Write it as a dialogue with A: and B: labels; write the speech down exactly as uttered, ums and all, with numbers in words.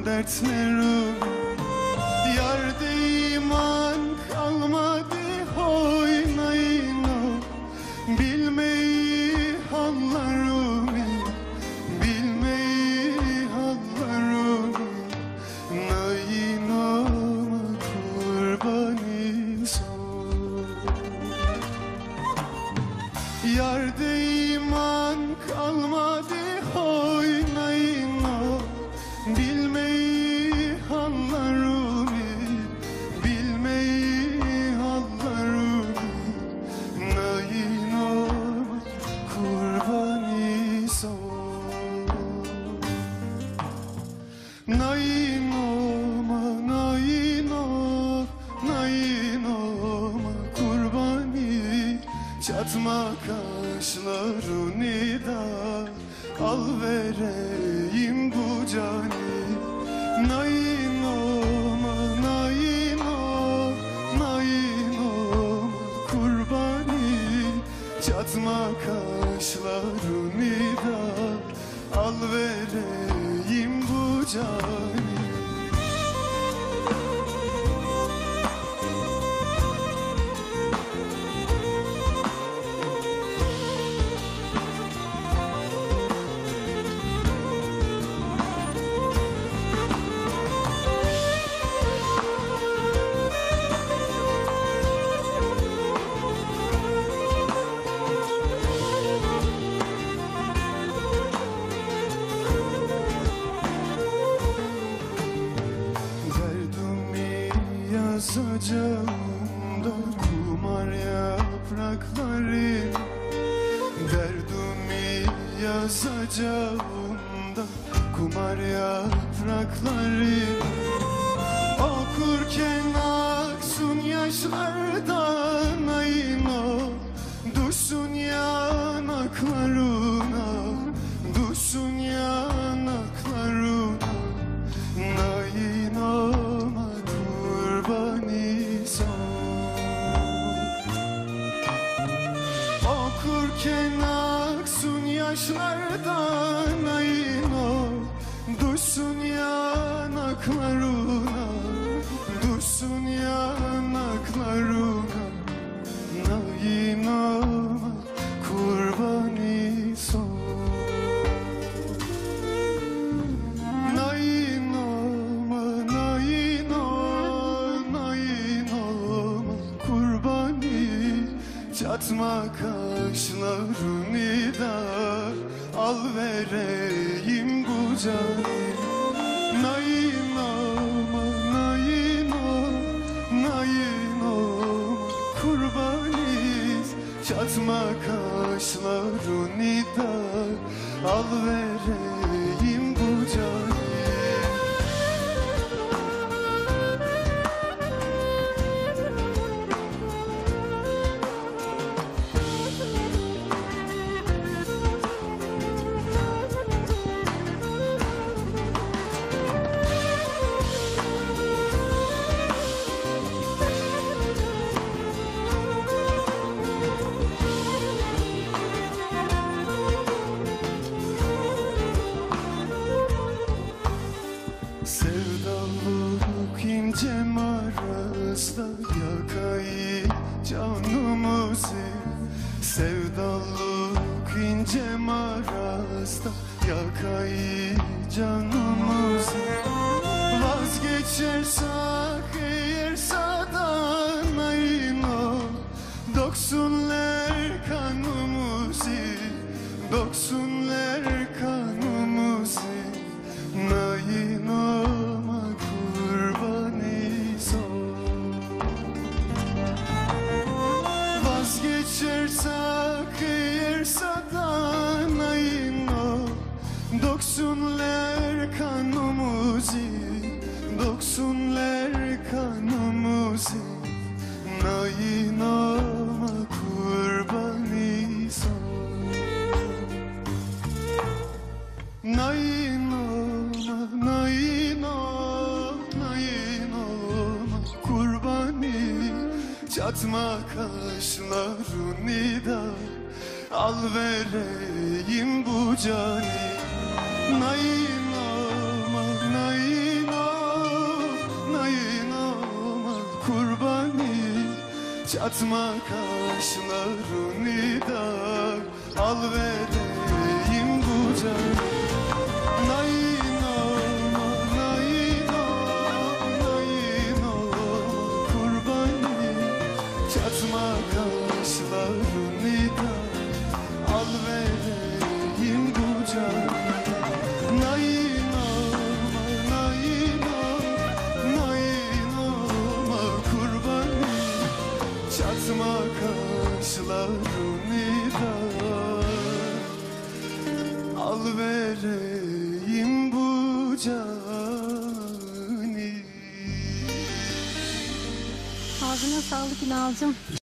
A: dertlerim. Yerde iman kalmadı oynayına, bilmeyi hallarımı, bilmeyi hallarımı. Nayinama kurbanı son. Yerde iman kalmadı oynayına, bilmeyi hallarımı, bilmeyi hallarımı. Nayinama kurbanı son. Nayinama, nayinama, nayinama kurbanı. Çatma kaşlarını da al vereyim bu cani. Nayinama, nayinama, nayinama kurbanı. Çatma kaşlarını da al vereyim bu cani. Yazacağımda kumar yaprakları, derdimi yazacağımda kumar yaprakları. Okurken aksın yaşlardan ayına, düşsün yanaklarına, düşsün yanaklarına. Nayinama kurbanı son. Okurken aksın yaşlardan ayına, düşsün yanaklarına, düşsün yanaklarına. Nayinama kurbanı son. Çatma kaşlarını da al vereyim bu cani. Nayinama, nayinama, nayinama kurbanı. Çatma kaşlarını da al vereyim bu cani. Sevdalık ince marasda yakayı canımızı. Sevdalık ince marasda yakayı canımızı. Vazgeçersek eğer sadan ayına, doksunlar kanımızı, doksunlar kanımızı. Nayinama kurbanı son. Vazgeçersek eğer sadan ayına, doksunlar kanımızı, doksunlar kanımızı. Nayinama kurbanı son. Nayinama, nayinama, nayinama kurbanı. Çatma kaşlarını da al vereyim bu cani. Nayinama, nayinama. Çatma kaşlarını da al vereyim kucağına. Nayin olma, nayin olma, nayin olma kurbani. Çatma kaşlarını da al vereyim kucağına. Nayin olma, nayin olma, nayin olma kurbani. Çatma kaşlarını da al vereyim bu cani.
B: Ağzına sağlık İnalcığım.